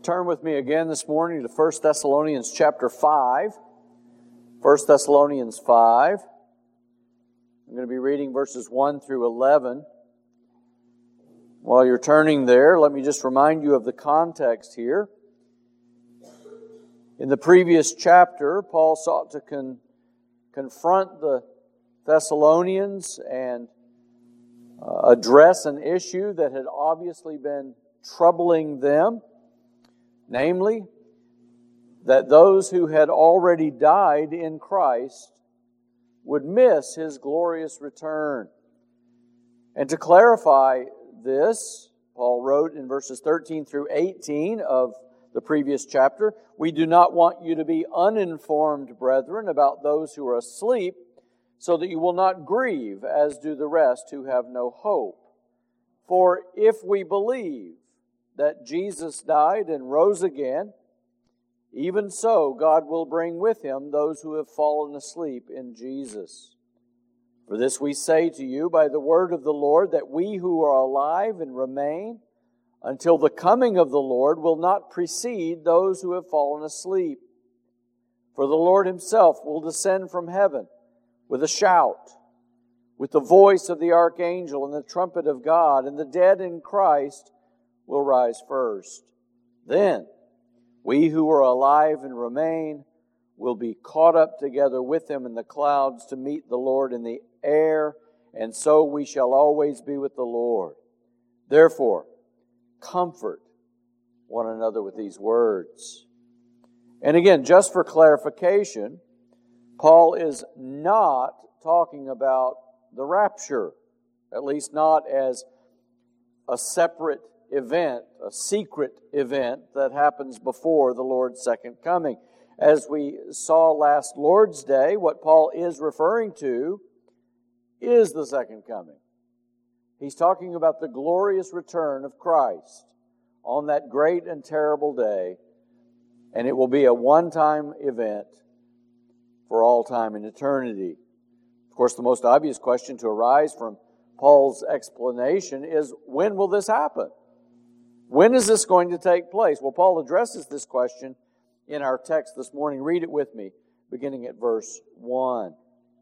turn with me again this morning to 1 Thessalonians chapter 5. 1 Thessalonians 5. I'm going to be reading verses 1 through 11. While you're turning there, let me just remind you of the context here. In the previous chapter, Paul sought to confront the Thessalonians and address an issue that had obviously been troubling them, namely, that those who had already died in Christ would miss His glorious return. And to clarify this, Paul wrote in verses 13 through 18 of the previous chapter, "We do not want you to be uninformed, brethren, about those who are asleep, so that you will not grieve, as do the rest who have no hope. For if we believe that Jesus died and rose again, even so God will bring with Him those who have fallen asleep in Jesus. For this we say to you by the word of the Lord, that we who are alive and remain until the coming of the Lord will not precede those who have fallen asleep. For the Lord Himself will descend from heaven with a shout, with the voice of the archangel and the trumpet of God, and the dead in Christ will rise first. Then we who are alive and remain will be caught up together with Him in the clouds to meet the Lord in the air, and so we shall always be with the Lord. Therefore, comfort one another with these words." And again, just for clarification, Paul is not talking about the rapture, at least not as a separate event, a secret event that happens before the Lord's second coming. As we saw last Lord's Day, what Paul is referring to is the second coming. He's talking about the glorious return of Christ on that great and terrible day, and it will be a one-time event for all time and eternity. Of course, the most obvious question to arise from Paul's explanation is, when will this happen? When is this going to take place? Well, Paul addresses this question in our text this morning. Read it with me, beginning at verse 1.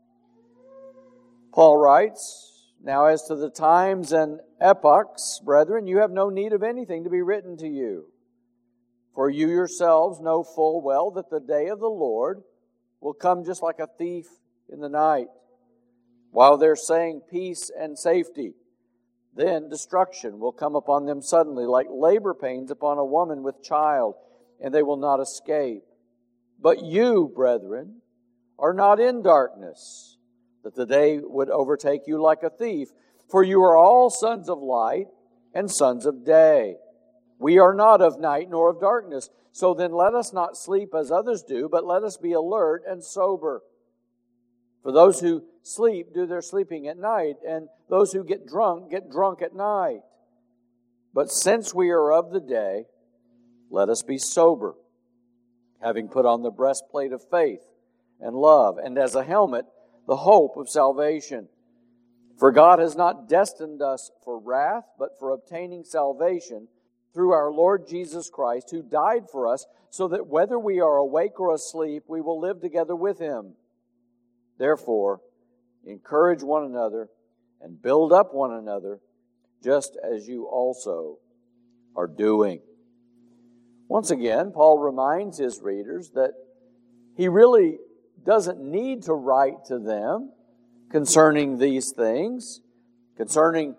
Paul writes, "Now as to the times and epochs, brethren, you have no need of anything to be written to you. For you yourselves know full well that the day of the Lord will come just like a thief in the night. While they're saying peace and safety, then destruction will come upon them suddenly, like labor pains upon a woman with child, and they will not escape. But you, brethren, are not in darkness, that the day would overtake you like a thief. For you are all sons of light and sons of day. We are not of night nor of darkness. So then let us not sleep as others do, but let us be alert and sober. For those who sleep do their sleeping at night, and those who get drunk at night. But since we are of the day, let us be sober, having put on the breastplate of faith and love, and as a helmet, the hope of salvation. For God has not destined us for wrath, but for obtaining salvation through our Lord Jesus Christ, who died for us, so that whether we are awake or asleep, we will live together with Him. Therefore, encourage one another and build up one another, just as you also are doing." Once again, Paul reminds his readers that he really doesn't need to write to them concerning these things, concerning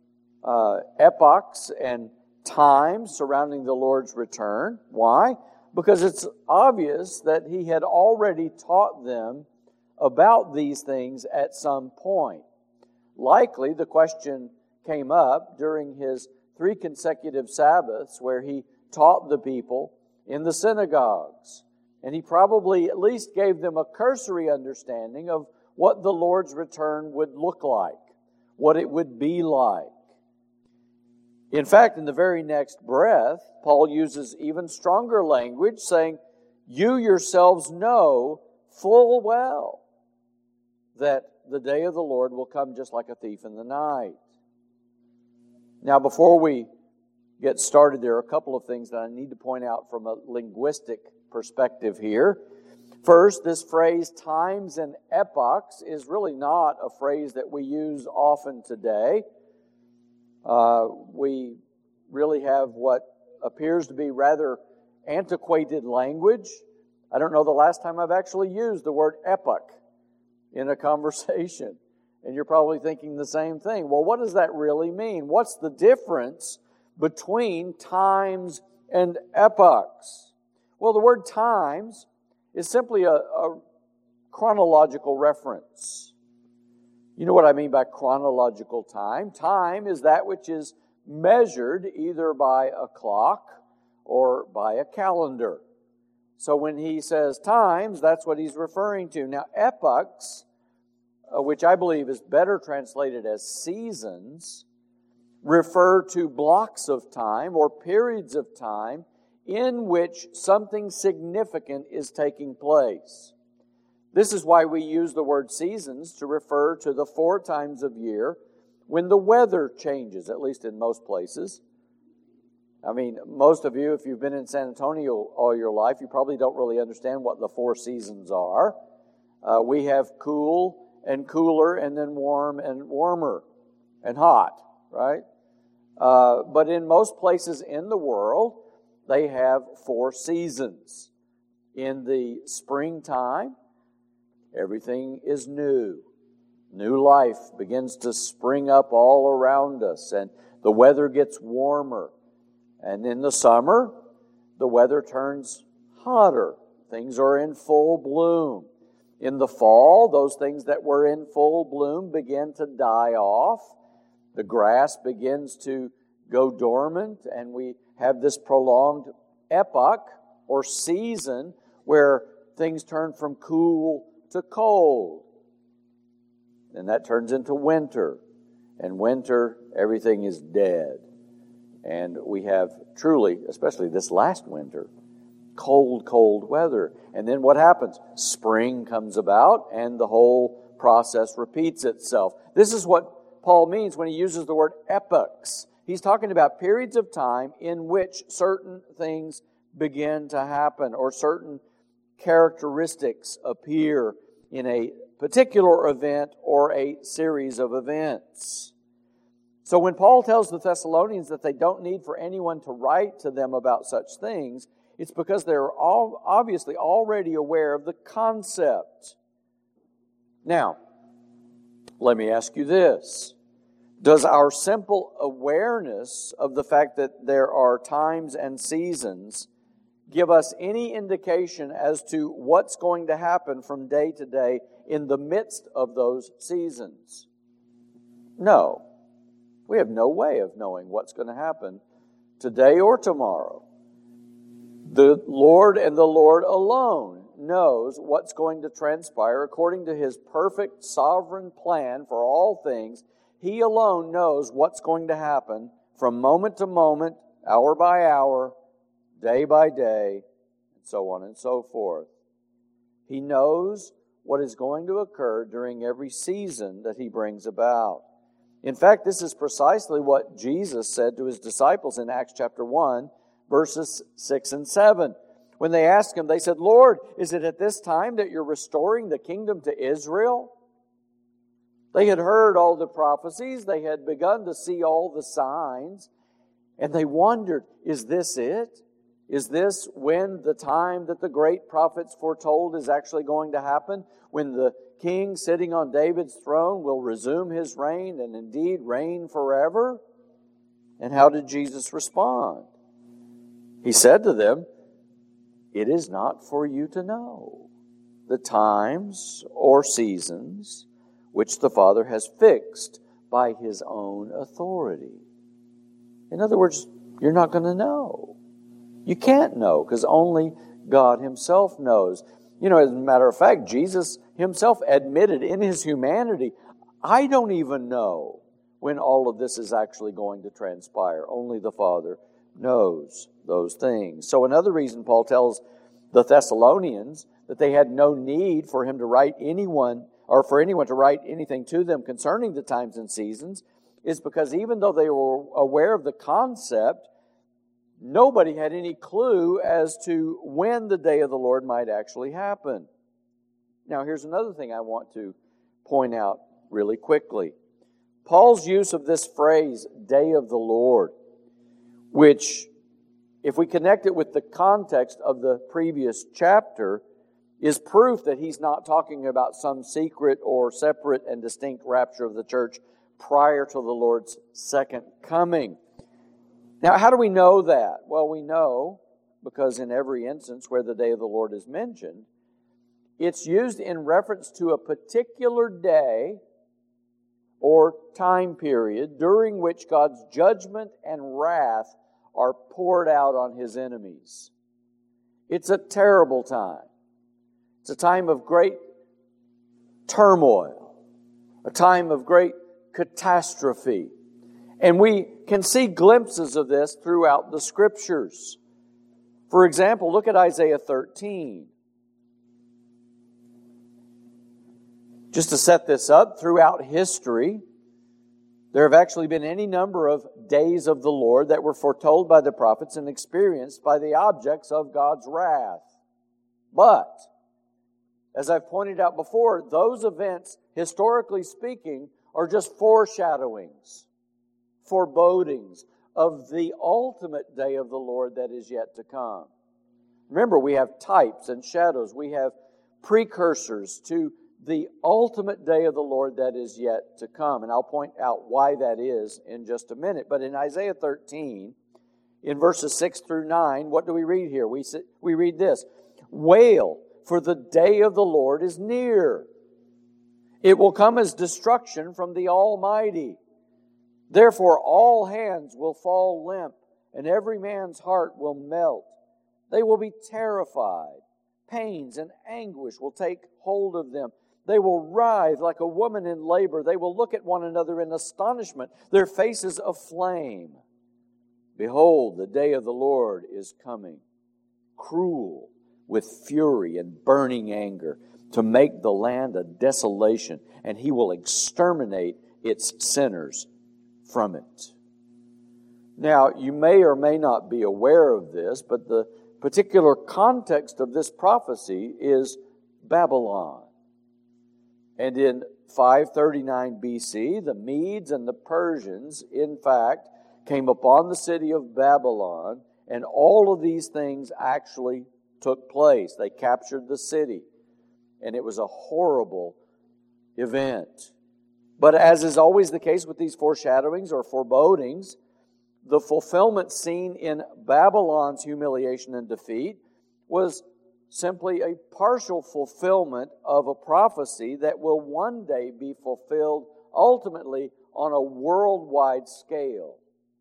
epochs and times surrounding the Lord's return. Why? Because it's obvious that he had already taught them about these things at some point. Likely, the question came up during his 3 consecutive Sabbaths where he taught the people in the synagogues. And he probably at least gave them a cursory understanding of what the Lord's return would look like, what it would be like. In fact, in the very next breath, Paul uses even stronger language, saying, "You yourselves know full well that the day of the Lord will come just like a thief in the night." Now, before we get started, there are a couple of things that I need to point out from a linguistic perspective here. First, this phrase, times and epochs, is really not a phrase that we use often today. We really have what appears to be rather antiquated language. I don't know the last time I've actually used the word epoch in a conversation. And you're probably thinking the same thing. Well, what does that really mean? What's the difference between times and epochs? Well, the word times is simply a chronological reference. You know what I mean by chronological time? Time is that which is measured either by a clock or by a calendar. So when he says times, that's what he's referring to. Now, epochs, which I believe is better translated as seasons, refer to blocks of time or periods of time in which something significant is taking place. This is why we use the word seasons to refer to the 4 times of year when the weather changes, at least in most places. I mean, most of you, if you've been in San Antonio all your life, you probably don't really understand what the 4 seasons are. We have cool and cooler, and then warm and warmer and hot, right? But in most places in the world, they have 4 seasons. In the springtime, everything is new. New life begins to spring up all around us, and the weather gets warmer. And in the summer, the weather turns hotter. Things are in full bloom. In the fall, those things that were in full bloom begin to die off. The grass begins to go dormant, and we have this prolonged epoch or season where things turn from cool to cold. And that turns into winter. And winter, everything is dead. And we have truly, especially this last winter, cold, cold weather. And then what happens? Spring comes about and the whole process repeats itself. This is what Paul means when he uses the word epochs. He's talking about periods of time in which certain things begin to happen or certain characteristics appear in a particular event or a series of events. So when Paul tells the Thessalonians that they don't need for anyone to write to them about such things, it's because they're all obviously already aware of the concept. Now, let me ask you this. Does our simple awareness of the fact that there are times and seasons give us any indication as to what's going to happen from day to day in the midst of those seasons? No. We have no way of knowing what's going to happen today or tomorrow. The Lord and the Lord alone knows what's going to transpire according to His perfect sovereign plan for all things. He alone knows what's going to happen from moment to moment, hour by hour, day by day, and so on and so forth. He knows what is going to occur during every season that He brings about. In fact, this is precisely what Jesus said to His disciples in Acts chapter 1, verses 6 and 7. When they asked Him, they said, "Lord, is it at this time that you're restoring the kingdom to Israel?" They had heard all the prophecies. They had begun to see all the signs. And they wondered, is this it? Is this when the time that the great prophets foretold is actually going to happen? When the king sitting on David's throne will resume his reign and indeed reign forever? And how did Jesus respond? He said to them, "It is not for you to know the times or seasons which the Father has fixed by His own authority." In other words, you're not going to know. You can't know because only God Himself knows. You know, as a matter of fact, Jesus Himself admitted in His humanity, I don't even know when all of this is actually going to transpire. Only the Father knows those things. So another reason Paul tells the Thessalonians that they had no need for him to write anyone or for anyone to write anything to them concerning the times and seasons is because even though they were aware of the concept, nobody had any clue as to when the day of the Lord might actually happen. Now, here's another thing I want to point out really quickly. Paul's use of this phrase, day of the Lord, which, if we connect it with the context of the previous chapter, is proof that he's not talking about some secret or separate and distinct rapture of the church prior to the Lord's second coming. Now, how do we know that? Well, we know because in every instance where the day of the Lord is mentioned, it's used in reference to a particular day or time period during which God's judgment and wrath are poured out on His enemies. It's a terrible time. It's a time of great turmoil, a time of great catastrophe. And we can see glimpses of this throughout the Scriptures. For example, look at Isaiah 13. Just to set this up, throughout history, there have actually been any number of days of the Lord that were foretold by the prophets and experienced by the objects of God's wrath. But, as I've pointed out before, those events, historically speaking, are just foreshadowings, forebodings of the ultimate day of the Lord that is yet to come. Remember, we have types and shadows. We have precursors to the ultimate day of the Lord that is yet to come. And I'll point out why that is in just a minute. But in Isaiah 13, in verses 6 through 9, what do we read here? We read this: "Wail, for the day of the Lord is near. It will come as destruction from the Almighty. Therefore all hands will fall limp, and every man's heart will melt. They will be terrified. Pains and anguish will take hold of them. They will writhe like a woman in labor. They will look at one another in astonishment, their faces aflame. Behold, the day of the Lord is coming, cruel with fury and burning anger, to make the land a desolation, and He will exterminate its sinners from it." Now, you may or may not be aware of this, but the particular context of this prophecy is Babylon. And in 539 BC, the Medes and the Persians, in fact, came upon the city of Babylon, and all of these things actually took place. They captured the city, and it was a horrible event. But as is always the case with these foreshadowings or forebodings, the fulfillment seen in Babylon's humiliation and defeat was simply a partial fulfillment of a prophecy that will one day be fulfilled ultimately on a worldwide scale.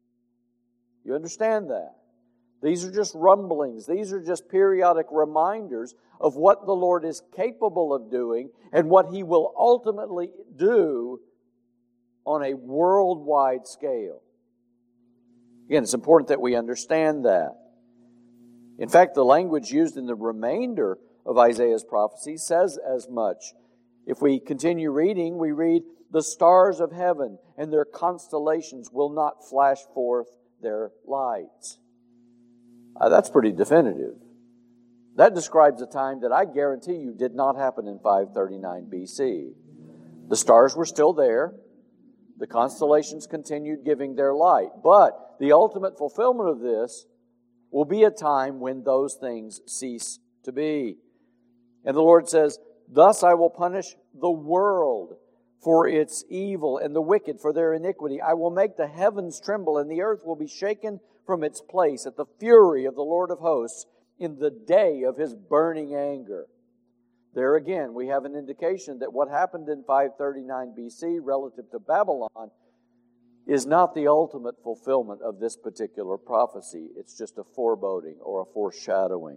You understand that? These are just rumblings. These are just periodic reminders of what the Lord is capable of doing and what He will ultimately do on a worldwide scale. Again, it's important that we understand that. In fact, the language used in the remainder of Isaiah's prophecy says as much. If we continue reading, we read, "The stars of heaven and their constellations will not flash forth their lights." That's pretty definitive. That describes a time that I guarantee you did not happen in 539 BC. The stars were still there. The constellations continued giving their light. But the ultimate fulfillment of this will be a time when those things cease to be. And the Lord says, "Thus I will punish the world for its evil and the wicked for their iniquity. I will make the heavens tremble, and the earth will be shaken from its place at the fury of the Lord of hosts in the day of His burning anger." There again, we have an indication that what happened in 539 BC relative to Babylon is not the ultimate fulfillment of this particular prophecy. It's just a foreboding or a foreshadowing.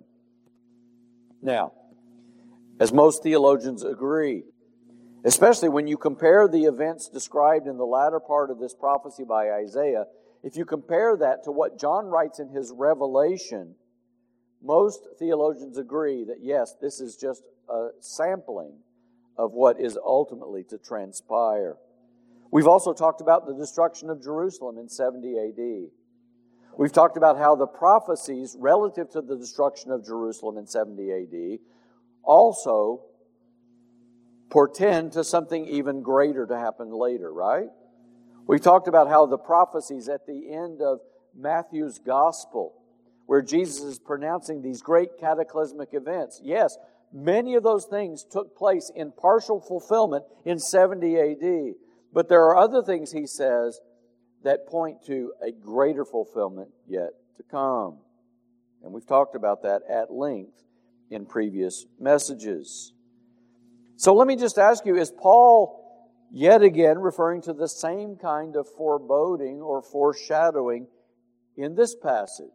Now, as most theologians agree, especially when you compare the events described in the latter part of this prophecy by Isaiah, if you compare that to what John writes in his Revelation, most theologians agree that yes, this is just a sampling of what is ultimately to transpire. We've also talked about the destruction of Jerusalem in 70 AD. We've talked about how the prophecies relative to the destruction of Jerusalem in 70 AD also portend to something even greater to happen later, right? We've talked about how the prophecies at the end of Matthew's Gospel, where Jesus is pronouncing these great cataclysmic events. Yes, many of those things took place in partial fulfillment in 70 AD. But there are other things, he says, that point to a greater fulfillment yet to come. And we've talked about that at length in previous messages. So let me just ask you, is Paul yet again referring to the same kind of foreboding or foreshadowing in this passage?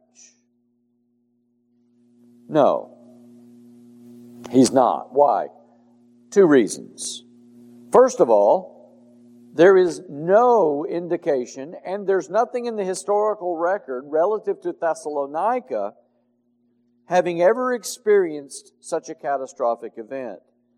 No, he's not. Why? Two reasons. First of all, there is no indication, and there's nothing in the historical record relative to Thessalonica having ever experienced such a catastrophic event.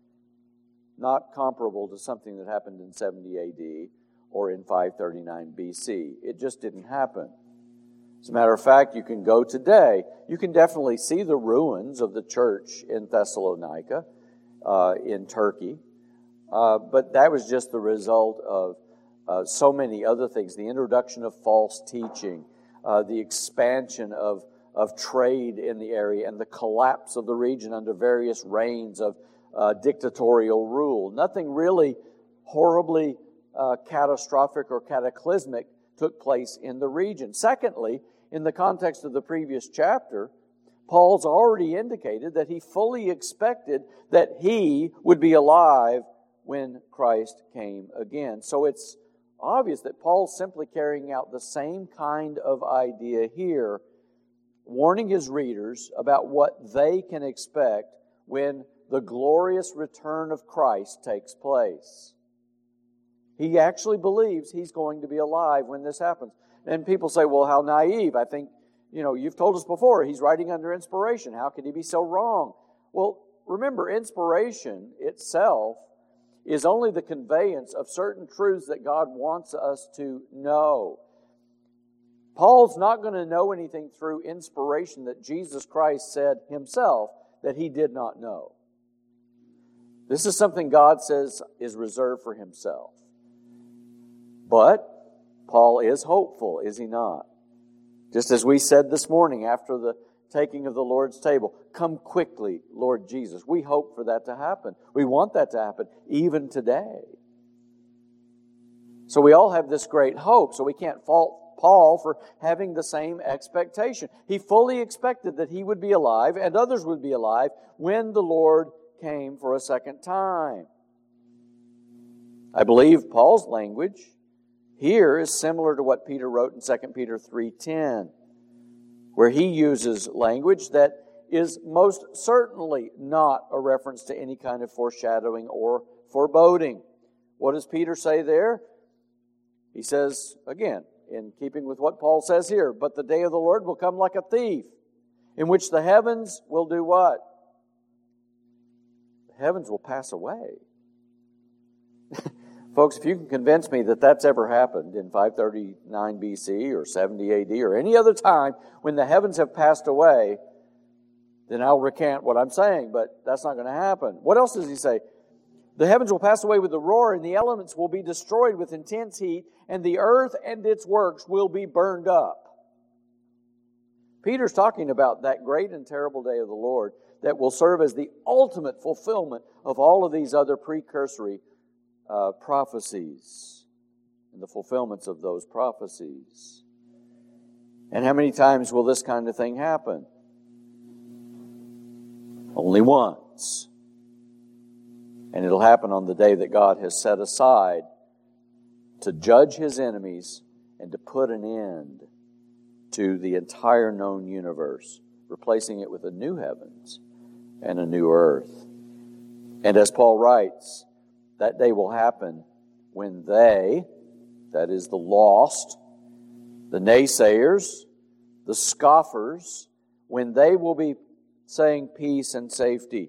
Not comparable to something that happened in 70 AD or in 539 BC. It just didn't happen. As a matter of fact, you can go today. You can definitely see the ruins of the church in Thessalonica, in Turkey. But that was just the result of so many other things. The introduction of false teaching, the expansion of trade in the area, and the collapse of the region under various reigns of dictatorial rule. Nothing really horribly catastrophic or cataclysmic took place in the region. Secondly, in the context of the previous chapter, Paul's already indicated that he fully expected that he would be alive when Christ came again. So it's obvious that Paul's simply carrying out the same kind of idea here, warning his readers about what they can expect when the glorious return of Christ takes place. He actually believes he's going to be alive when this happens. And people say, well, how naive. I think, you've told us before, he's writing under inspiration. How could he be so wrong? Well, remember, inspiration itself is only the conveyance of certain truths that God wants us to know. Paul's not going to know anything through inspiration that Jesus Christ said himself that he did not know. This is something God says is reserved for himself. But Paul is hopeful, is he not? Just as we said this morning after the taking of the Lord's table, come quickly, Lord Jesus. We hope for that to happen. We want that to happen even today. So we all have this great hope, so we can't fault Paul for having the same expectation. He fully expected that he would be alive and others would be alive when the Lord came for a second time. I believe Paul's language here is similar to what Peter wrote in 2 Peter 3:10, where he uses language that is most certainly not a reference to any kind of foreshadowing or foreboding. What does Peter say there? He says, again, in keeping with what Paul says here, but the day of the Lord will come like a thief, in which the heavens will do what? The heavens will pass away. Folks, if you can convince me that that's ever happened in 539 BC or 70 AD or any other time when the heavens have passed away, then I'll recant what I'm saying, but that's not going to happen. What else does he say? The heavens will pass away with a roar, and the elements will be destroyed with intense heat, and the earth and its works will be burned up. Peter's talking about that great and terrible day of the Lord that will serve as the ultimate fulfillment of all of these other precursory prophecies and the fulfillments of those prophecies. And how many times will this kind of thing happen? Only once. And it'll happen on the day that God has set aside to judge His enemies and to put an end to the entire known universe, replacing it with a new heavens and a new earth. And as Paul writes, that day will happen when they, that is the lost, the naysayers, the scoffers, when they will be saying peace and safety.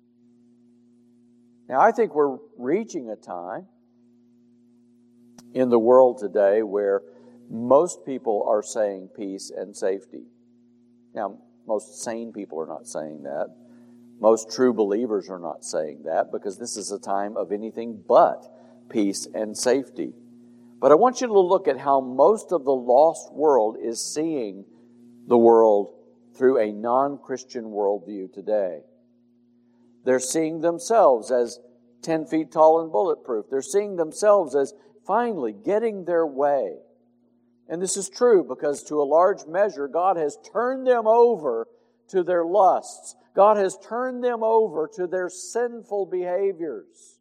Now, I think we're reaching a time in the world today where Most people are saying peace and safety. Now, most sane people are not saying that. Most true believers are not saying that, because this is a time of anything but peace and safety. But I want you to look at how most of the lost world is seeing the world through a non-Christian worldview today. They're seeing themselves as 10 feet tall and bulletproof. They're seeing themselves as finally getting their way. And this is true because to a large measure, God has turned them over to their lusts. God has turned them over to their sinful behaviors.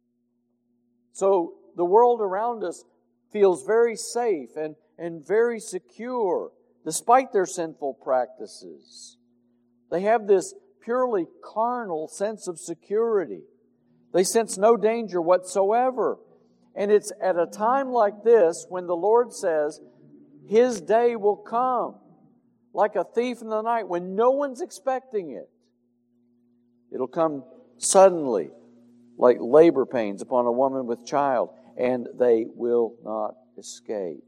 So the world around us feels very safe and very secure despite their sinful practices. They have this purely carnal sense of security. They sense no danger whatsoever. And it's at a time like this when the Lord says His day will come like a thief in the night when no one's expecting it. It'll come suddenly like labor pains upon a woman with child, and they will not escape.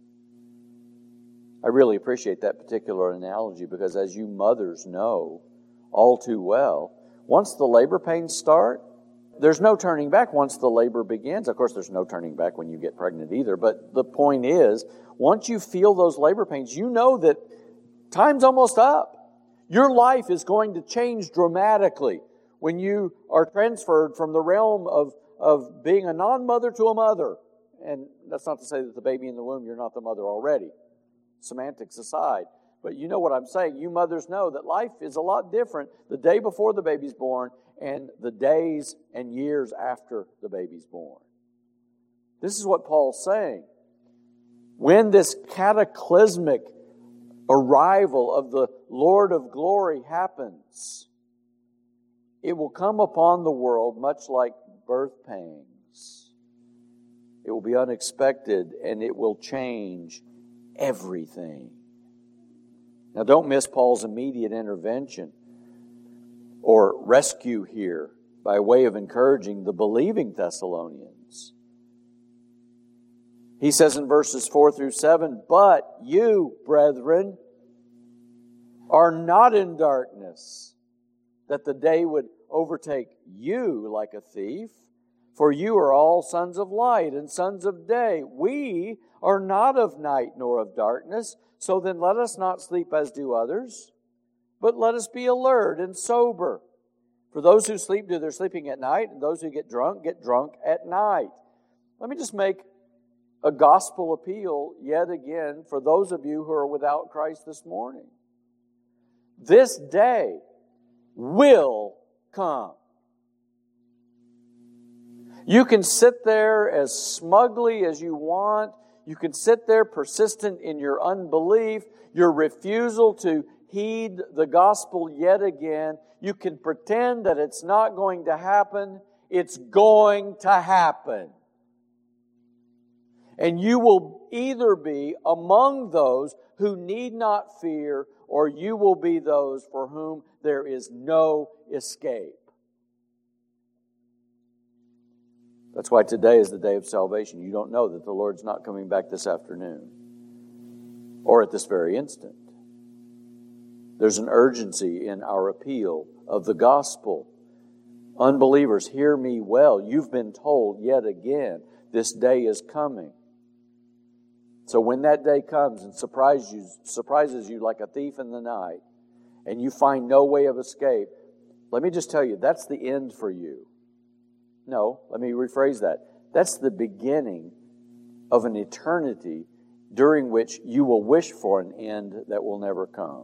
I really appreciate that particular analogy because, as you mothers know all too well, once the labor pains start, there's no turning back once the labor begins. Of course, there's no turning back when you get pregnant either, but the point is, once you feel those labor pains, you know that time's almost up. Your life is going to change dramatically when you are transferred from the realm of being a non-mother to a mother. And that's not to say that the baby in the womb, you're not the mother already. Semantics aside. But you know what I'm saying. You mothers know that life is a lot different the day before the baby's born and the days and years after the baby's born. This is what Paul's saying. When this cataclysmic arrival of the Lord of glory happens, it will come upon the world much like birth pangs. It will be unexpected and it will change everything. Now, don't miss Paul's immediate intervention or rescue here by way of encouraging the believing Thessalonians. He says in verses 4 through 7, "But you, brethren, are not in darkness, that the day would overtake you like a thief. For you are all sons of light and sons of day. We are not of night nor of darkness. So then let us not sleep as do others, but let us be alert and sober. For those who sleep do their sleeping at night, and those who get drunk at night." Let me just make a gospel appeal yet again for those of you who are without Christ this morning. This day will come. You can sit there as smugly as you want. You can sit there persistent in your unbelief, your refusal to heed the gospel yet again. You can pretend that it's not going to happen. It's going to happen. And you will either be among those who need not fear, or you will be those for whom there is no escape. That's why today is the day of salvation. You don't know that the Lord's not coming back this afternoon or at this very instant. There's an urgency in our appeal of the gospel. Unbelievers, hear me well. You've been told yet again, this day is coming. So when that day comes and surprises you like a thief in the night, and you find no way of escape, let me just tell you, that's the end for you. No, let me rephrase that. That's the beginning of an eternity during which you will wish for an end that will never come.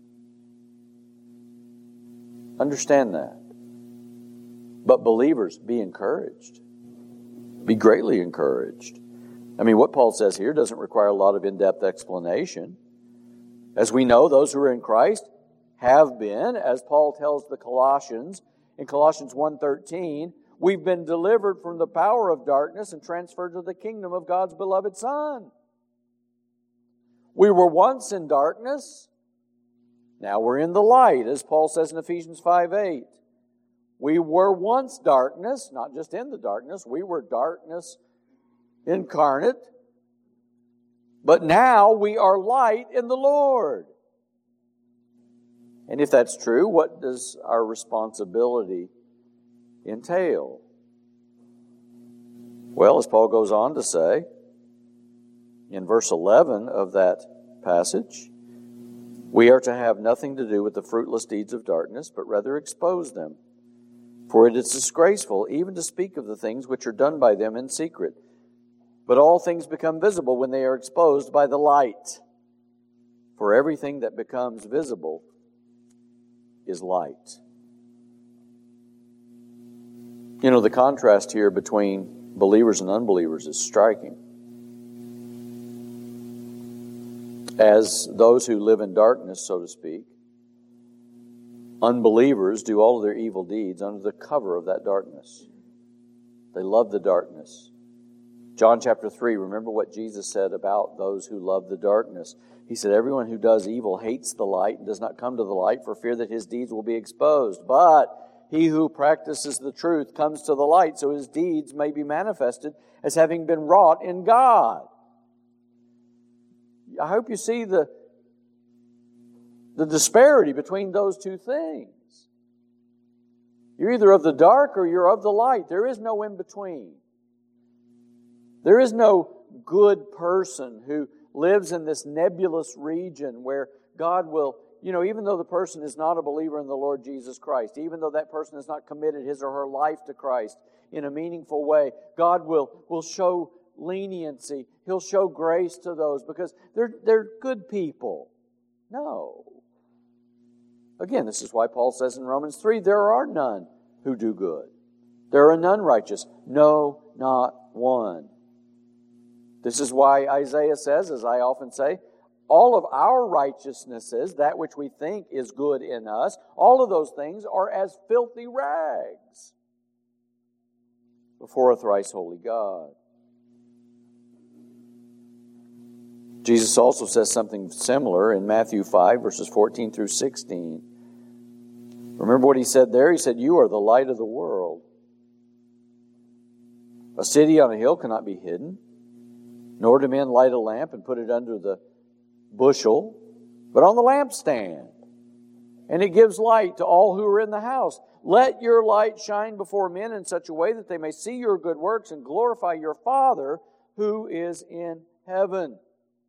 Understand that. But believers, be encouraged. Be greatly encouraged. I mean, what Paul says here doesn't require a lot of in-depth explanation. As we know, those who are in Christ have been, as Paul tells the Colossians, in Colossians 1:13, we've been delivered from the power of darkness and transferred to the kingdom of God's beloved Son. We were once in darkness. Now we're in the light, as Paul says in Ephesians 5:8. We were once darkness, not just in the darkness. We were darkness incarnate. but now we are light in the Lord. And if that's true, what does our responsibility entail? Well, as Paul goes on to say, in verse 11 of that passage, we are to have nothing to do with the fruitless deeds of darkness, but rather expose them. For it is disgraceful even to speak of the things which are done by them in secret. But all things become visible when they are exposed by the light. For everything that becomes visible is light. You know, the contrast here between believers and unbelievers is striking. As those who live in darkness, so to speak, unbelievers do all of their evil deeds under the cover of that darkness. They love the darkness. John chapter 3, remember what Jesus said about those who love the darkness. He said, everyone who does evil hates the light and does not come to the light for fear that his deeds will be exposed. But he who practices the truth comes to the light so his deeds may be manifested as having been wrought in God. I hope you see the disparity between those two things. You're either of the dark or you're of the light. There is no in between. There is no good person who lives in this nebulous region where God will, even though the person is not a believer in the Lord Jesus Christ, even though that person has not committed his or her life to Christ in a meaningful way, God will show leniency. He'll show grace to those because they're good people. No. Again, this is why Paul says in Romans 3, there are none who do good. There are none righteous. No, not one. This is why Isaiah says, as I often say, all of our righteousnesses, that which we think is good in us, all of those things are as filthy rags before a thrice holy God. Jesus also says something similar in Matthew 5, verses 14 through 16. Remember what he said there? He said, you are the light of the world. A city on a hill cannot be hidden, nor do men light a lamp and put it under the bushel, but on the lampstand. And it gives light to all who are in the house. Let your light shine before men in such a way that they may see your good works and glorify your Father who is in heaven.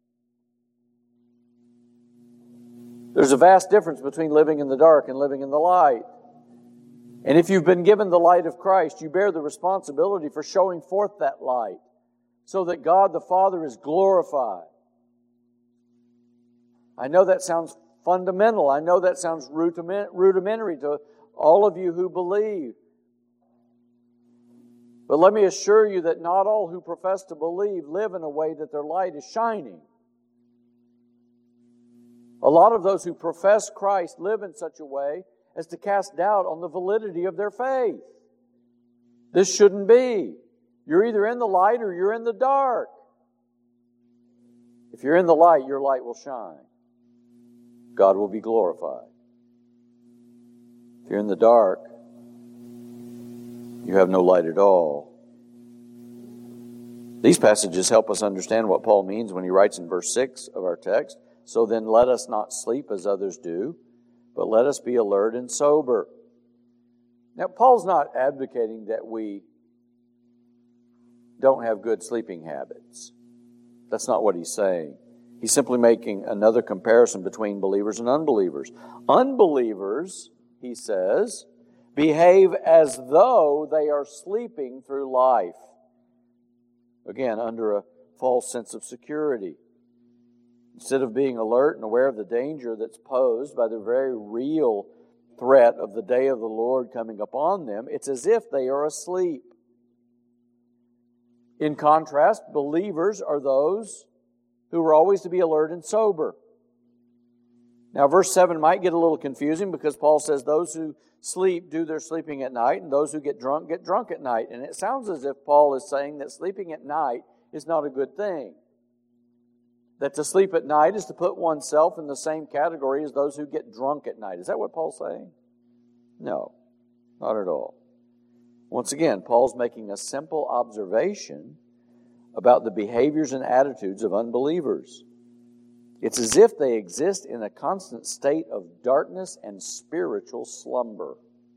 There's a vast difference between living in the dark and living in the light. And if you've been given the light of Christ, you bear the responsibility for showing forth that light so that God the Father is glorified. I know that sounds fundamental. I know that sounds rudimentary to all of you who believe. But let me assure you that not all who profess to believe live in a way that their light is shining. A lot of those who profess Christ live in such a way as to cast doubt on the validity of their faith. This shouldn't be. You're either in the light or you're in the dark. If you're in the light, your light will shine. God will be glorified. If you're in the dark, you have no light at all. These passages help us understand what Paul means when he writes in verse 6 of our text, so then let us not sleep as others do, but let us be alert and sober. Now, Paul's not advocating that we don't have good sleeping habits. That's not what he's saying. He's simply making another comparison between believers and unbelievers. Unbelievers, he says, behave as though they are sleeping through life. Again, under a false sense of security. Instead of being alert and aware of the danger that's posed by the very real threat of the day of the Lord coming upon them, it's as if they are asleep. In contrast, believers are those who are always to be alert and sober. Now, verse 7 might get a little confusing because Paul says those who sleep do their sleeping at night, and those who get drunk at night. And it sounds as if Paul is saying that sleeping at night is not a good thing. That to sleep at night is to put oneself in the same category as those who get drunk at night. Is that what Paul's saying? No, not at all. Once again, Paul's making a simple observation about the behaviors and attitudes of unbelievers. It's as if they exist in a constant state of darkness and spiritual slumber.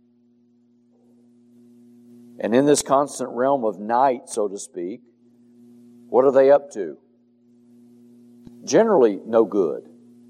And in this constant realm of night, so to speak, what are they up to? Generally, no good.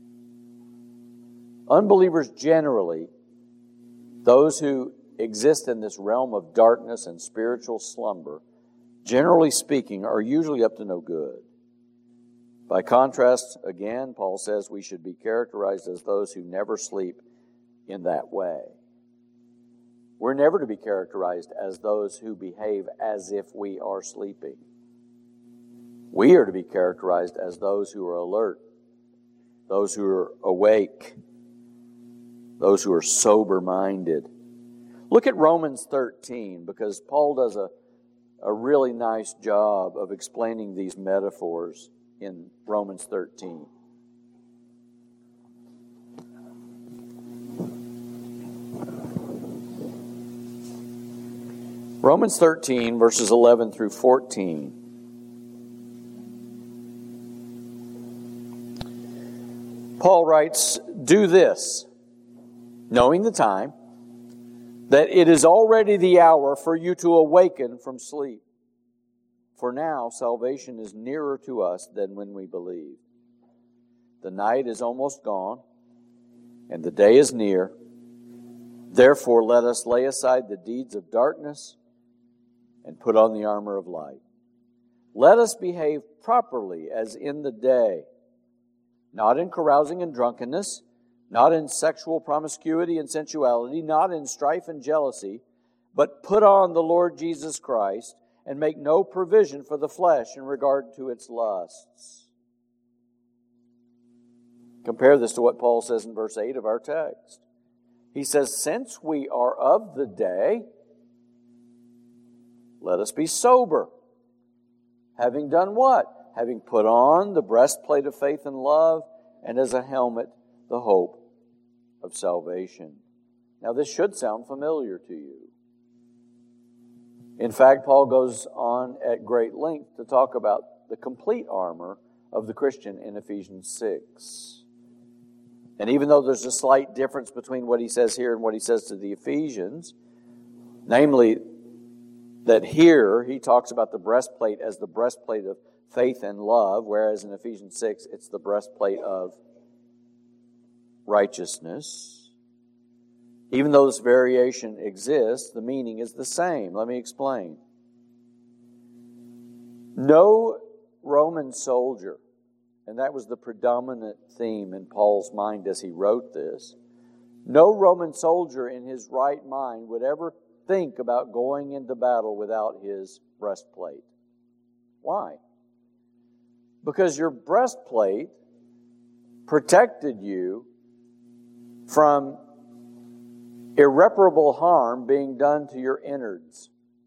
Unbelievers generally, those who exist in this realm of darkness and spiritual slumber, generally speaking, are usually up to no good. By contrast, again, Paul says we should be characterized as those who never sleep in that way. We're never to be characterized as those who behave as if we are sleeping. We are to be characterized as those who are alert, those who are awake, those who are sober-minded. Look at Romans 13, because Paul does a really nice job of explaining these metaphors in Romans 13. Romans 13, verses 11 through 14. Paul writes, "Do this, knowing the time, that it is already the hour for you to awaken from sleep. For now salvation is nearer to us than when we believed. The night is almost gone, and the day is near. Therefore let us lay aside the deeds of darkness and put on the armor of light. Let us behave properly as in the day, not in carousing and drunkenness, not in sexual promiscuity and sensuality, not in strife and jealousy, but put on the Lord Jesus Christ and make no provision for the flesh in regard to its lusts." Compare this to what Paul says in verse 8 of our text. He says, "Since we are of the day, let us be sober, having done what? Having put on the breastplate of faith and love, and as a helmet, the hope of salvation." Now, this should sound familiar to you. In fact, Paul goes on at great length to talk about the complete armor of the Christian in Ephesians 6. And even though there's a slight difference between what he says here and what he says to the Ephesians, namely that here he talks about the breastplate as the breastplate of faith and love, whereas in Ephesians 6 it's the breastplate of righteousness. Even though this variation exists, the meaning is the same. Let me explain. No Roman soldier, and that was the predominant theme in Paul's mind as he wrote this, no Roman soldier in his right mind would ever think about going into battle without his breastplate. Why? Because your breastplate protected you from irreparable harm being done to your innards.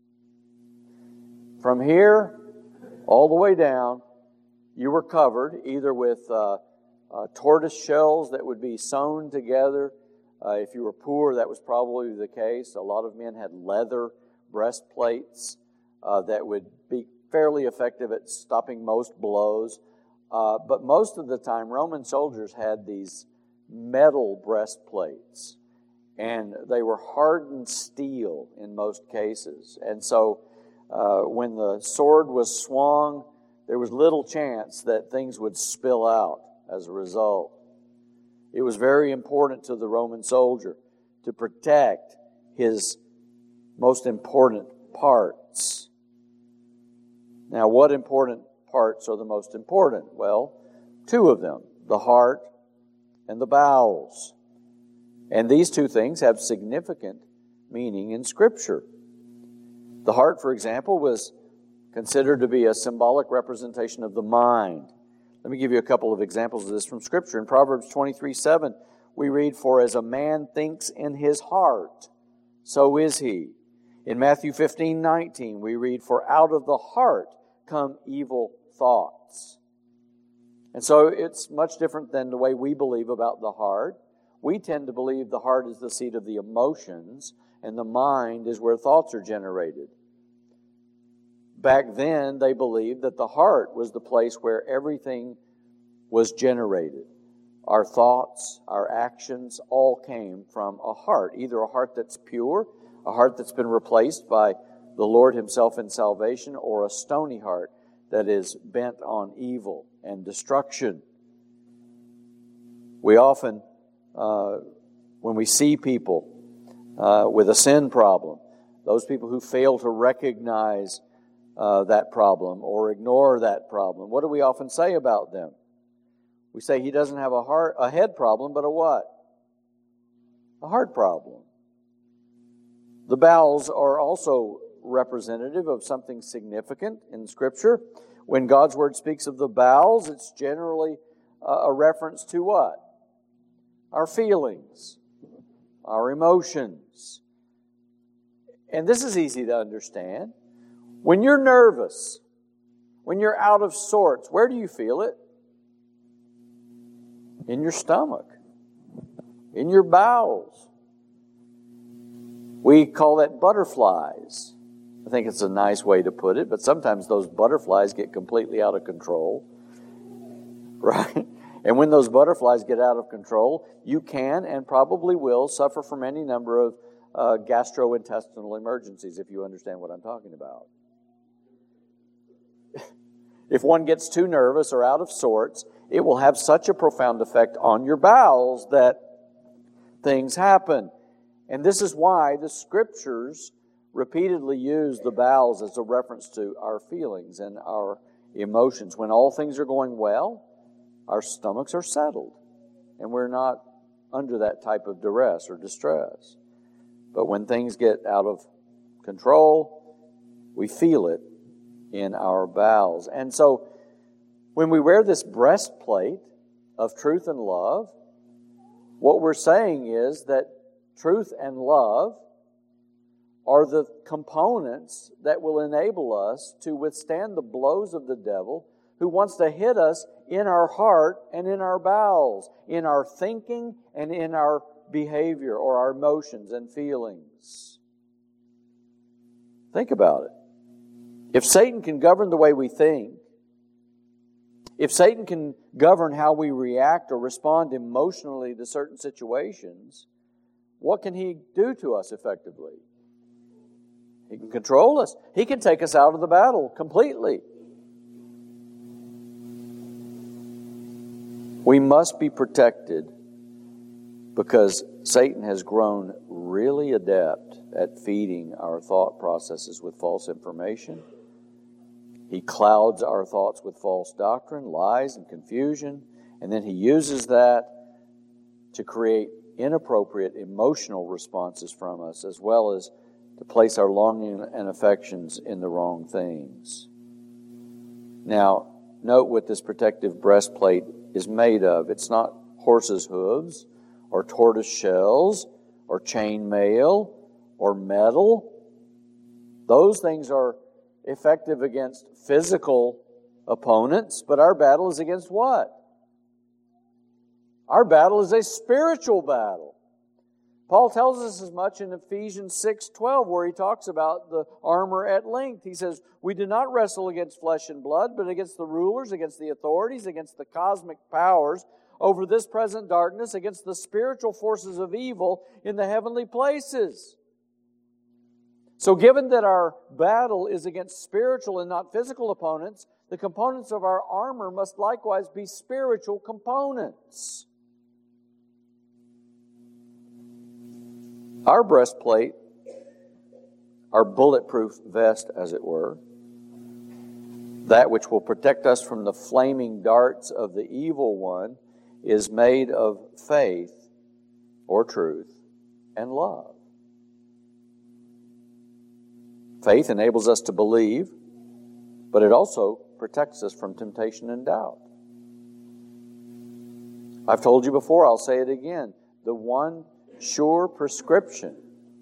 From here all the way down, you were covered either with tortoise shells that would be sewn together. If you were poor, that was probably the case. A lot of men had leather breastplates that would be fairly effective at stopping most blows. But most of the time, Roman soldiers had these metal breastplates. And they were hardened steel in most cases. And so when the sword was swung, there was little chance that things would spill out as a result. It was very important to the Roman soldier to protect his most important parts. Now, what important parts are the most important? Well, two of them, the heart and the bowels. And these two things have significant meaning in Scripture. The heart, for example, was considered to be a symbolic representation of the mind. Let me give you a couple of examples of this from Scripture. In Proverbs 23:7, we read, "For as a man thinks in his heart, so is he." In Matthew 15:19, we read, "For out of the heart come evil thoughts." And so it's much different than the way we believe about the heart. We tend to believe the heart is the seat of the emotions, and the mind is where thoughts are generated. back then they believed that the heart was the place where everything was generated. Our thoughts, our actions, all came from a heart. Either a heart that's pure, a heart that's been replaced by the Lord Himself in salvation, or a stony heart that is bent on evil and destruction. We often, when we see people with a sin problem, those people who fail to recognize that problem or ignore that problem, what do we often say about them? We say he doesn't have a head problem, but a what? A heart problem. The bowels are also representative of something significant in Scripture. When God's Word speaks of the bowels, it's generally a reference to what? Our feelings, our emotions. And this is easy to understand. When you're nervous, when you're out of sorts, where do you feel it? In your stomach, in your bowels. We call that butterflies. I think it's a nice way to put it, but sometimes those butterflies get completely out of control. Right? And when those butterflies get out of control, you can and probably will suffer from any number of gastrointestinal emergencies, if you understand what I'm talking about. If one gets too nervous or out of sorts, it will have such a profound effect on your bowels that things happen. And this is why the Scriptures repeatedly use the bowels as a reference to our feelings and our emotions. When all things are going well, our stomachs are settled, and we're not under that type of duress or distress. But when things get out of control, we feel it in our bowels. And so, when we wear this breastplate of truth and love, what we're saying is that truth and love are the components that will enable us to withstand the blows of the devil, who wants to hit us in our heart and in our bowels, in our thinking and in our behavior or our emotions and feelings. Think about it. If Satan can govern the way we think, if Satan can govern how we react or respond emotionally to certain situations, what can he do to us effectively? He can control us. He can take us out of the battle completely. We must be protected because Satan has grown really adept at feeding our thought processes with false information. He clouds our thoughts with false doctrine, lies, and confusion, and then he uses that to create inappropriate emotional responses from us, as well as to place our longing and affections in the wrong things. Now, note what this protective breastplate is made of. It's not horse's hooves, or tortoise shells, or chain mail, or metal. Those things are effective against physical opponents, but our battle is against what? Our battle is a spiritual battle. Paul tells us as much in Ephesians 6:12, where he talks about the armor at length. He says, we do not wrestle against flesh and blood, but against the rulers, against the authorities, against the cosmic powers over this present darkness, against the spiritual forces of evil in the heavenly places. So given that our battle is against spiritual and not physical opponents, the components of our armor must likewise be spiritual components. Our breastplate, our bulletproof vest, as it were, that which will protect us from the flaming darts of the evil one, is made of faith or truth and love. Faith enables us to believe, but it also protects us from temptation and doubt. I've told you before, I'll say it again. The one sure prescription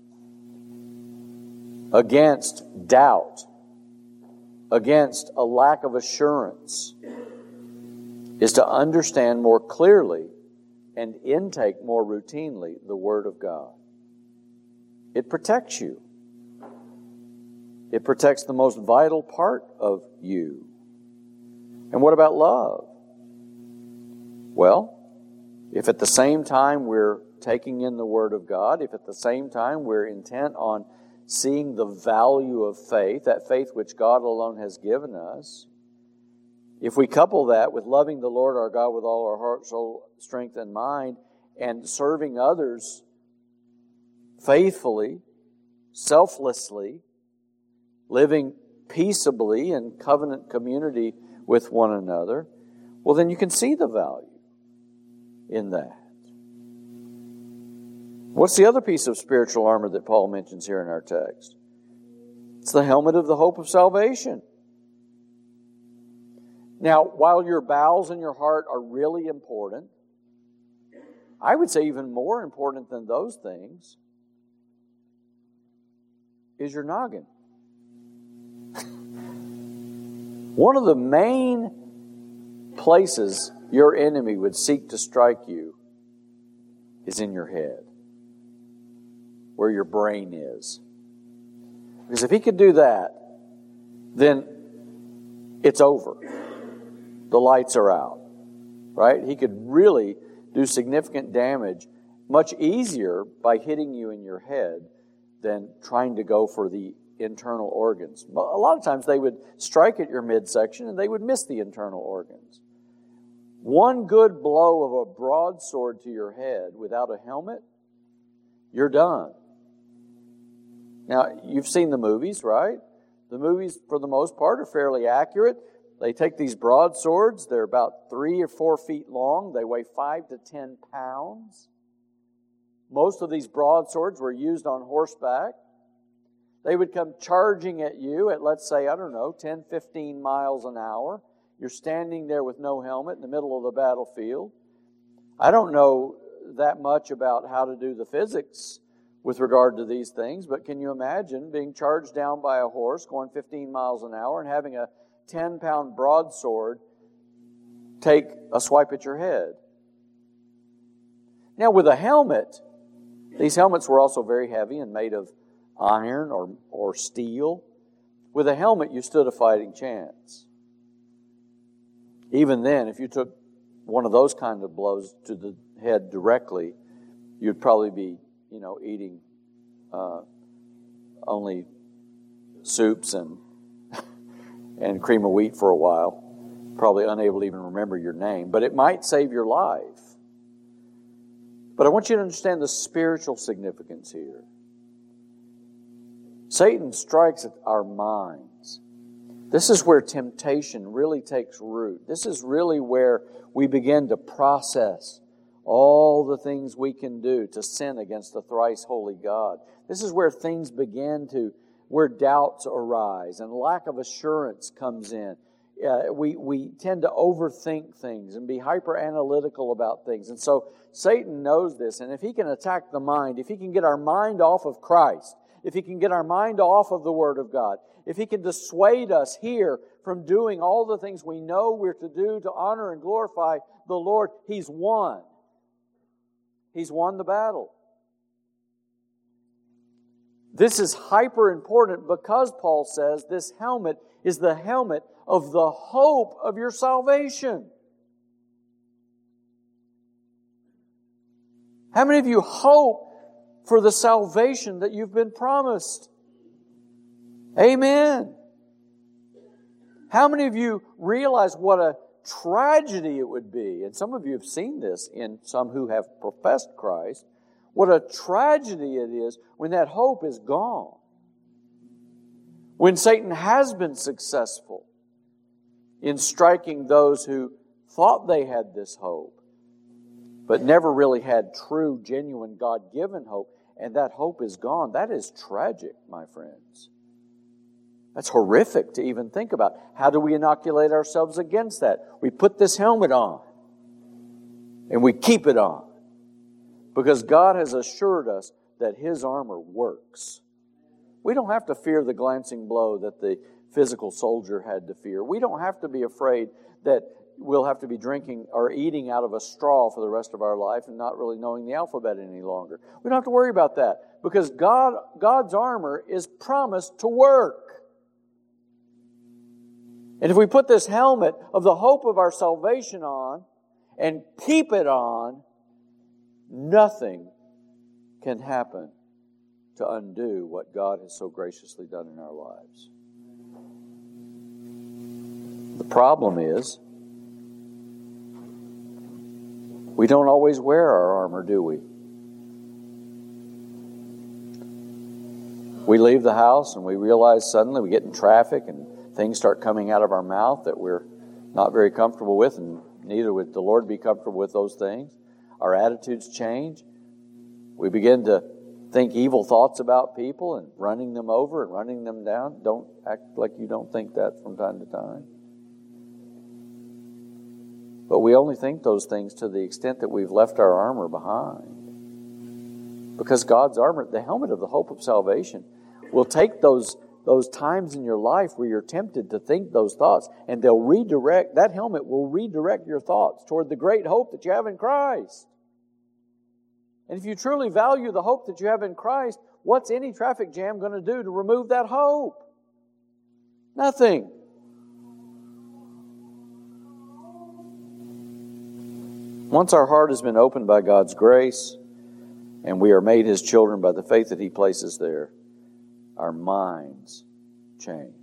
against doubt, against a lack of assurance, is to understand more clearly and intake more routinely the Word of God. It protects you. It protects the most vital part of you. And what about love? Well, if at the same time we're taking in the Word of God, if at the same time we're intent on seeing the value of faith, that faith which God alone has given us, if we couple that with loving the Lord our God with all our heart, soul, strength, and mind, and serving others faithfully, selflessly, living peaceably in covenant community with one another, well, then you can see the value in that. What's the other piece of spiritual armor that Paul mentions here in our text? It's the helmet of the hope of salvation. Now, while your bowels and your heart are really important, I would say even more important than those things is your noggin. One of the main places your enemy would seek to strike you is in your head, where your brain is. Because if he could do that, then it's over. The lights are out, right? He could really do significant damage much easier by hitting you in your head than trying to go for the internal organs. A lot of times they would strike at your midsection and they would miss the internal organs. One good blow of a broadsword to your head without a helmet, you're done. Now, you've seen the movies, right? The movies, for the most part, are fairly accurate. They take these broadswords. They're about 3 or 4 feet long. They weigh 5 to 10 pounds. Most of these broadswords were used on horseback. They would come charging at you at, let's say, 10, 15 miles an hour. You're standing there with no helmet in the middle of the battlefield. I don't know that much about how to do the physics with regard to these things, but can you imagine being charged down by a horse going 15 miles an hour and having a 10-pound broadsword take a swipe at your head? Now, with a helmet, these helmets were also very heavy and made of iron or steel. With a helmet, you stood a fighting chance. Even then, if you took one of those kind of blows to the head directly, you'd probably be, eating only soups and cream of wheat for a while. Probably unable to even remember your name. But it might save your life. But I want you to understand the spiritual significance here. Satan strikes at our minds. This is where temptation really takes root. This is really where we begin to process all the things we can do to sin against the thrice holy God. This is where things begin to, where doubts arise and lack of assurance comes in. We tend to overthink things and be hyper analytical about things. And so Satan knows this. And if he can attack the mind, if he can get our mind off of Christ, if he can get our mind off of the Word of God, if he can dissuade us here from doing all the things we know we're to do to honor and glorify the Lord, he's won. He's won the battle. This is hyper important because Paul says this helmet is the helmet of the hope of your salvation. How many of you hope for the salvation that you've been promised? Amen. How many of you realize what a tragedy it would be, and some of you have seen this in some who have professed Christ, what a tragedy it is when that hope is gone. When Satan has been successful in striking those who thought they had this hope, but never really had true, genuine, God-given hope, and that hope is gone. That is tragic, my friends. That's horrific to even think about. How do we inoculate ourselves against that? We put this helmet on, and we keep it on, because God has assured us that His armor works. We don't have to fear the glancing blow that the physical soldier had to fear. We don't have to be afraid that we'll have to be drinking or eating out of a straw for the rest of our life and not really knowing the alphabet any longer. We don't have to worry about that because God's armor is promised to work. And if we put this helmet of the hope of our salvation on and keep it on, nothing can happen to undo what God has so graciously done in our lives. The problem is, we don't always wear our armor, do we? We leave the house and we realize suddenly we get in traffic and things start coming out of our mouth that we're not very comfortable with, and neither would the Lord be comfortable with those things. Our attitudes change. We begin to think evil thoughts about people and running them over and running them down. Don't act like you don't think that from time to time. But we only think those things to the extent that we've left our armor behind. Because God's armor, the helmet of the hope of salvation, will take those times in your life where you're tempted to think those thoughts, and that helmet will redirect your thoughts toward the great hope that you have in Christ. And if you truly value the hope that you have in Christ, what's any traffic jam going to do to remove that hope? Nothing. Once our heart has been opened by God's grace, and we are made His children by the faith that He places there, our minds change.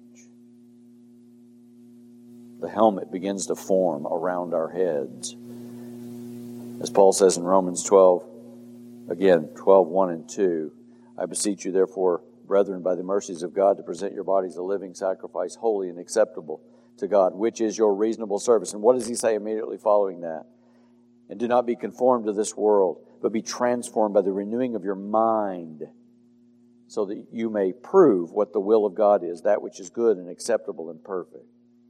The helmet begins to form around our heads. As Paul says in Romans 12, again, 12:1 and 2, I beseech you therefore, brethren, by the mercies of God, to present your bodies a living sacrifice, holy and acceptable to God, which is your reasonable service. And what does he say immediately following that? And do not be conformed to this world, but be transformed by the renewing of your mind, so that you may prove what the will of God is, that which is good and acceptable and perfect.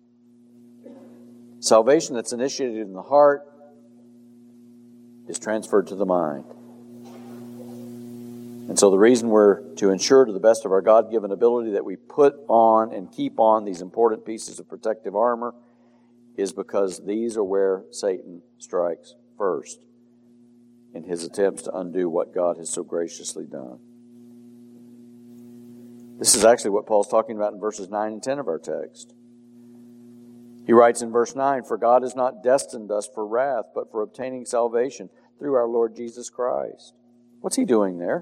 Salvation that's initiated in the heart is transferred to the mind. And so the reason we're to ensure to the best of our God-given ability that we put on and keep on these important pieces of protective armor is because these are where Satan strikes first in his attempts to undo what God has so graciously done. This is actually what Paul's talking about in verses 9 and 10 of our text. He writes in verse 9, "For God has not destined us for wrath, but for obtaining salvation through our Lord Jesus Christ." What's he doing there?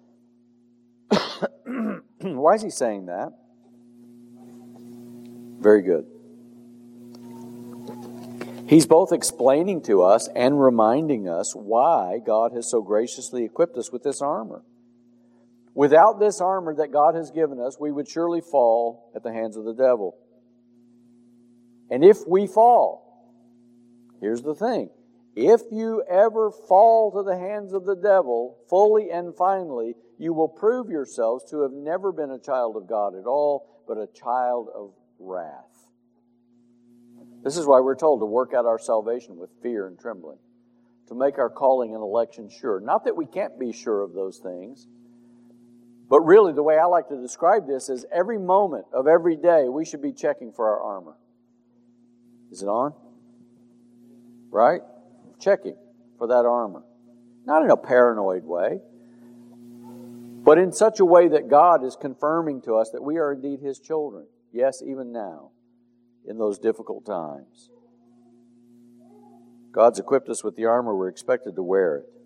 Why is he saying that? Very good. He's both explaining to us and reminding us why God has so graciously equipped us with this armor. Without this armor that God has given us, we would surely fall at the hands of the devil. And if we fall, here's the thing. If you ever fall to the hands of the devil, fully and finally, you will prove yourselves to have never been a child of God at all, but a child of wrath. This is why we're told to work out our salvation with fear and trembling, to make our calling and election sure. Not that we can't be sure of those things, but really the way I like to describe this is every moment of every day we should be checking for our armor. Is it on? Right? Checking for that armor. Not in a paranoid way, but in such a way that God is confirming to us that we are indeed His children. Yes, even now, in those difficult times. God's equipped us with the armor. We're expected to wear it.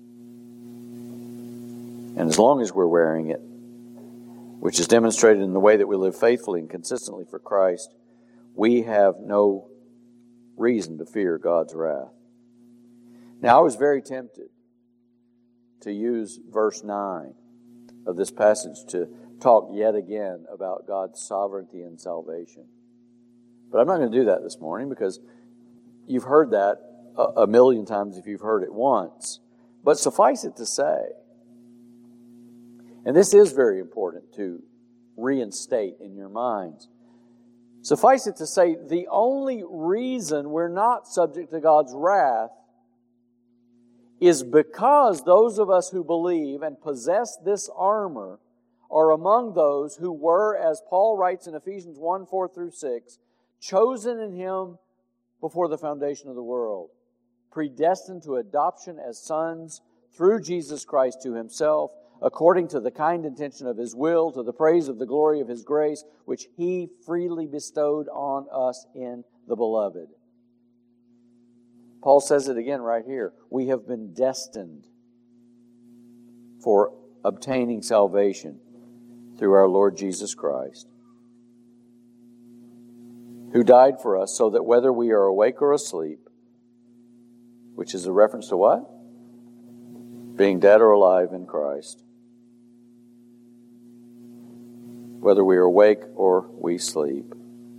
And as long as we're wearing it, which is demonstrated in the way that we live faithfully and consistently for Christ, we have no reason to fear God's wrath. Now, I was very tempted to use verse 9 of this passage to talk yet again about God's sovereignty and salvation. But I'm not going to do that this morning because you've heard that a million times if you've heard it once. But suffice it to say, and this is very important to reinstate in your minds, suffice it to say, the only reason we're not subject to God's wrath is because those of us who believe and possess this armor are among those who were, as Paul writes in Ephesians 1, 4 through 6, chosen in Him before the foundation of the world, predestined to adoption as sons through Jesus Christ to Himself, according to the kind intention of His will, to the praise of the glory of His grace, which He freely bestowed on us in the Beloved. Paul says it again right here. We have been destined for obtaining salvation through our Lord Jesus Christ, who died for us so that whether we are awake or asleep, which is a reference to what? Being dead or alive in Christ. Whether we are awake or we sleep.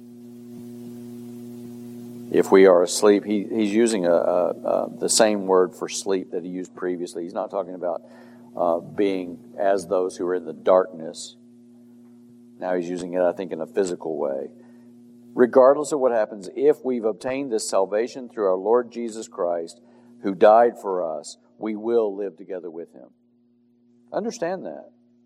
If we are asleep, he's using the same word for sleep that he used previously. He's not talking about being as those who are in the darkness. Now he's using it, I think, in a physical way. Regardless of what happens, if we've obtained this salvation through our Lord Jesus Christ, who died for us, we will live together with Him. Understand that.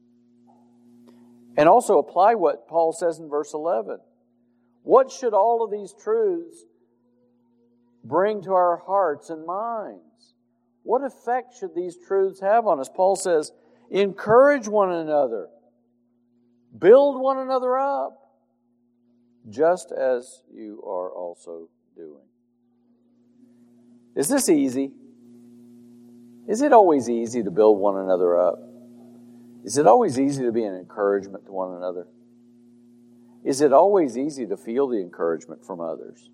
And also apply what Paul says in verse 11. What should all of these truths bring to our hearts and minds? What effect should these truths have on us? Paul says, encourage one another. Build one another up, just as you are also doing. Is this easy? Is it always easy to build one another up? Is it always easy to be an encouragement to one another? Is it always easy to feel the encouragement from others?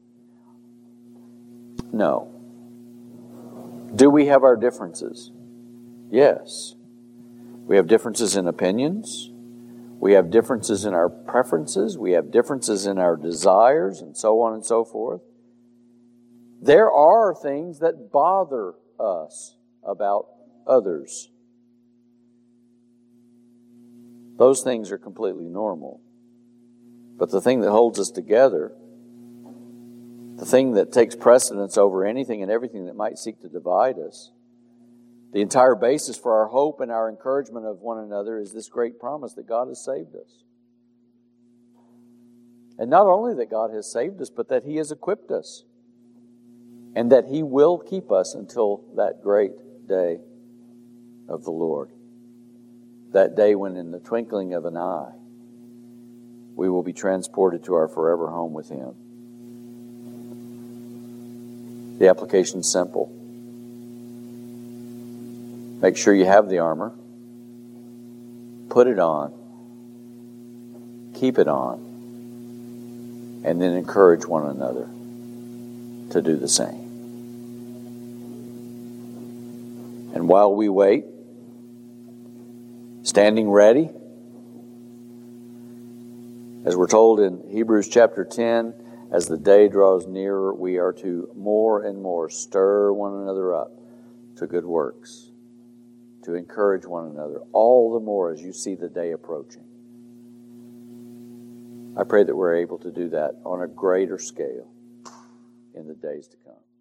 No. Do we have our differences? Yes. We have differences in opinions. We have differences in our preferences. We have differences in our desires, and so on and so forth. There are things that bother us about others. Those things are completely normal. But the thing that holds us together, the thing that takes precedence over anything and everything that might seek to divide us, the entire basis for our hope and our encouragement of one another is this great promise that God has saved us. And not only that God has saved us, but that He has equipped us. And that He will keep us until that great day of the Lord. That day when in the twinkling of an eye, we will be transported to our forever home with Him. The application is simple. Make sure you have the armor. Put it on. Keep it on. And then encourage one another to do the same. And while we wait, standing ready, as we're told in Hebrews chapter 10, as the day draws nearer, we are to more and more stir one another up to good works, to encourage one another, all the more as you see the day approaching. I pray that we're able to do that on a greater scale in the days to come.